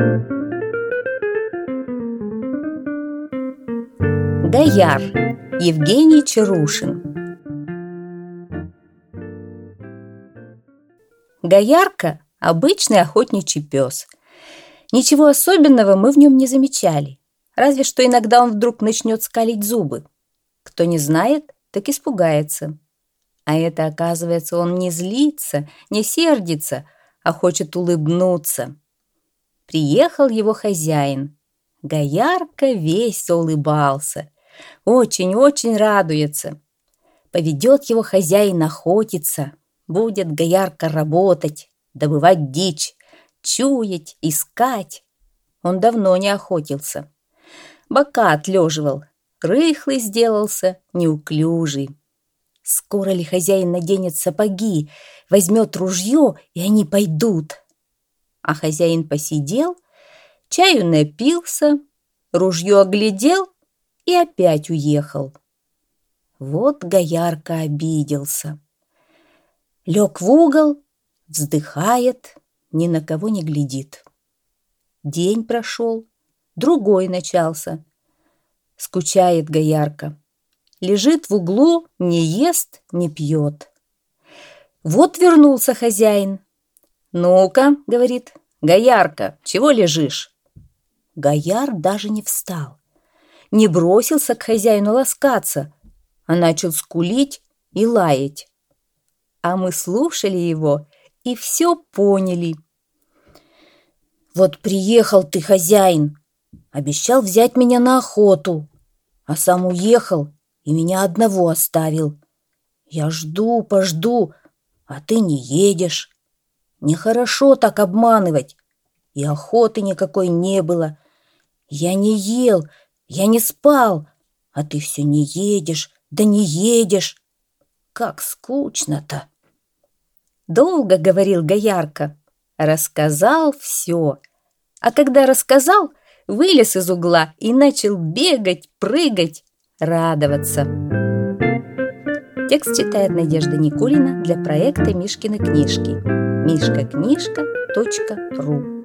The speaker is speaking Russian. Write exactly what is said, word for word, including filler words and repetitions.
Гояр. Евгений Чарушин. Гоярка – обычный охотничий пес. Ничего особенного мы в нем не замечали, разве что иногда он вдруг начнет скалить зубы. Кто не знает, так испугается. А это, оказывается, он не злится, не сердится, а хочет улыбнуться. Приехал его хозяин. Гоярка весь заулыбался. Очень-очень радуется. Поведет его хозяин охотиться. Будет Гоярка работать, добывать дичь, чуять, искать. Он давно не охотился. Бока отлеживал, рыхлый сделался, неуклюжий. Скоро ли хозяин наденет сапоги, возьмет ружье, и они пойдут? А хозяин посидел, чаю напился, ружье оглядел и опять уехал. Вот Гоярка обиделся. Лег в угол, вздыхает, ни на кого не глядит. День прошел, другой начался. Скучает Гоярка. Лежит в углу, не ест, не пьет. Вот вернулся хозяин. «Ну-ка, — говорит, — Гоярка, чего лежишь?» Гояр даже не встал, не бросился к хозяину ласкаться, а начал скулить и лаять. А мы слушали его и все поняли. «Вот приехал ты, хозяин, обещал взять меня на охоту, а сам уехал и меня одного оставил. Я жду, пожду, а ты не едешь. Нехорошо так обманывать, и охоты никакой не было. Я не ел, я не спал, а ты все не едешь, да не едешь. Как скучно-то!» Долго говорил Гоярка, рассказал все. А когда рассказал, вылез из угла и начал бегать, прыгать, радоваться. Текст читает Надежда Никулина для проекта Мишкины книжки. мишка книжка точка ру